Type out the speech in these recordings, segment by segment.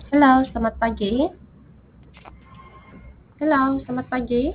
Halo, selamat pagi. Halo, selamat pagi.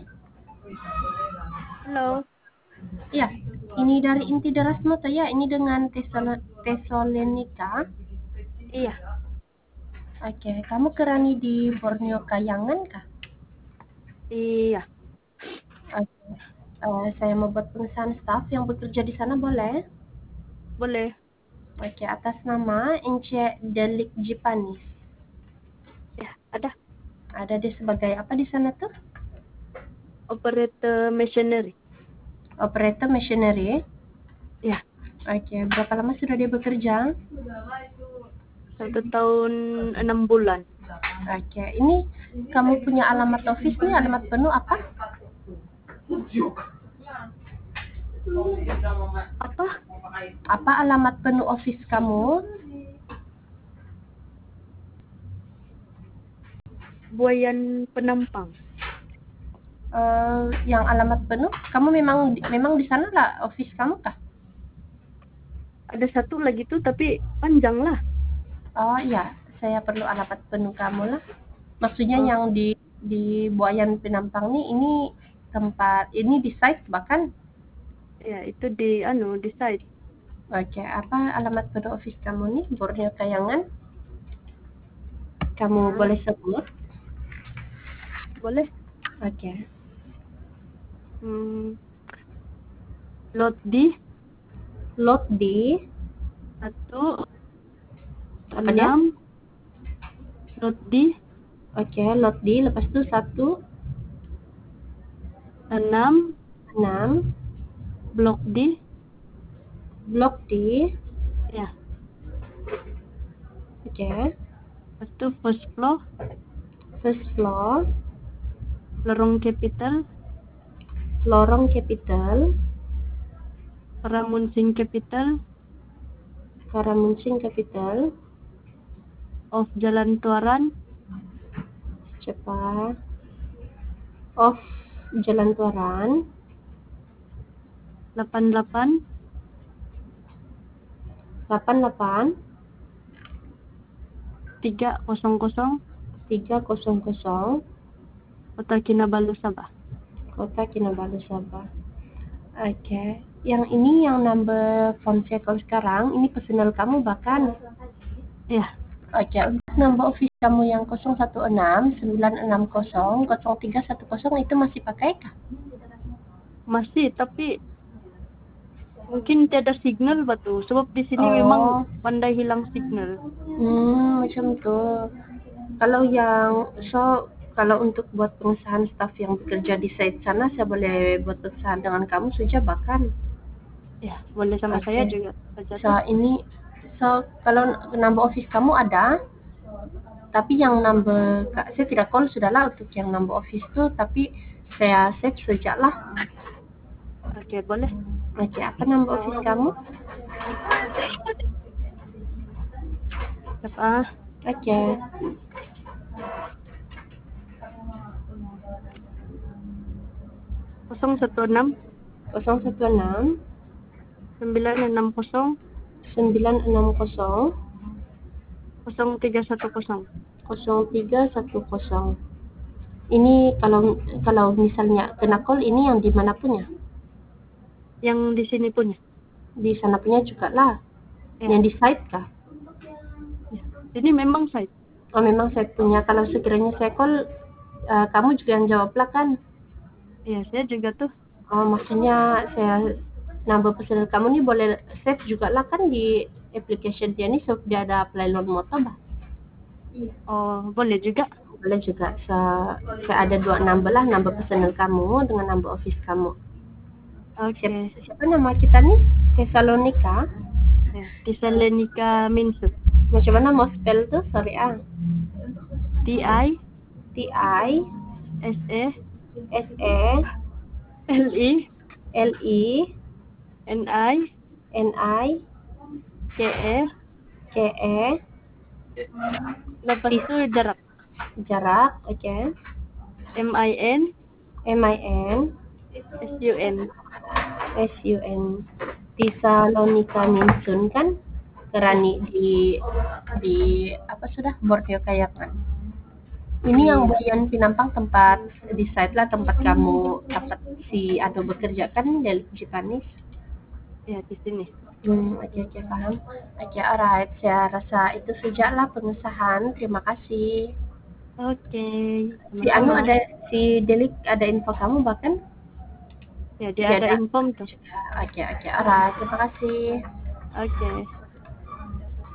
Halo, Iya, ini dari inti derasmu tuh ya, ini dengan Tesalonika. iya, Oke, kamu kerani di Borneo Kayangan kah? iya, Oke, saya mau buat pemesanan staff yang bekerja di sana boleh? boleh. Oke, atas nama Ence Delik Jipanis. Ya, ada Ada dia sebagai apa di sana tuh? operator machinery. Operator machinery. Ya, Oke, berapa lama sudah dia bekerja? 1 tahun 6 bulan. Oke, ini kamu punya alamat office nih, alamat penuh apa? Apa? Apa alamat penuh office kamu? Buayan Penampang. Yang alamat penuh, kamu memang di sana lah office kamu kah? Ada satu lagi tuh, tapi panjang lah. Oh iya, saya perlu alamat penuh kamu lah. Maksudnya Oh, yang di Buayan Penampang nih, ini tempat ini di site bahkan. ya itu di site. Oke, apa alamat penuh office kamu nih? Borneo Kayangan. Kamu Ya, boleh sebut? boleh. Oke. Hmm, lot D Lot di 1 apa dia? 6 lot D Oke, lot di lepas itu 6 6 blok D. blok di. Ya, Oke. lepas itu first floor, First floor, lorong capital, lorong capital, Ramunsing capital, Karamuncing capital, of Jalan Tuaran, cepat, off Jalan Tuaran, 88 88 300 300 Kota Kinabalu, Sabah. Kota Kinabalu, Sabah. Oke. Yang ini yang number phone saya kalau sekarang, ini personal kamu bahkan. Ya, Oke, untuk number office kamu yang 016 960 0310 itu masih pakai kah? masih, tapi mungkin tiada signal batu. Sebab di sini memang Oh, pandai hilang signal. macam itu. Kalau yang kalau untuk buat pengesahan staf yang bekerja di site sana, saya boleh buat pengesahan dengan kamu saja bahkan. Ya, boleh sama saya Oke. juga saja So tuh. ini, kalau number office kamu ada, tapi yang number saya tidak call sudahlah untuk yang number office tuh, tapi saya save sejak lah. Oke, boleh. Oke, apa number office kamu? Siapa? Oke, 016 016 960 960 0310. 0310. Ini kalau misalnya kena call, ini yang di mana punya? Yang di sini punya. Di sana punya juga lah. Ya, Yang di site kah? ya. Ini memang site. Oh, memang saya punya. Kalau sekiranya saya call, kamu juga yang jawab lah kan? Ya, saya juga tuh. Oh, maksudnya saya nambah pesanan kamu nih boleh save juga lah kan di application dia nih, so dia ada apply loan motor bah. Oh, boleh juga. Boleh juga. Saya ada dua number lah, number pesanan kamu dengan number office kamu. Siapa, Oke. siapa nama kita nih? Tesalonika. Ya, Tisalenika Minsu. Macam mana mau spell tuh? Sorry TI T-I SE S-E LI L-I NI N-I KE. C-E Lepas itu jarak. jarak. Oke. MIN M-I-N SUN. S-U-N. Tesalonika Minsun kan? Kerani di apa sudah Borneo Kayangan. Ini yang Buayan Pinampang tempat decide lah tempat kamu tempat si Ado bekerja kan dari Cipanis. Ya di sini. Oke paham. Oke, alright. Saya rasa itu saja lah pengesahan. Terima kasih. Oke, Si Anu sama-sama. ada si Delik ada info kamu bahkan? Ya dia ada inform tuh. Oke, alright. Terima kasih. Oke.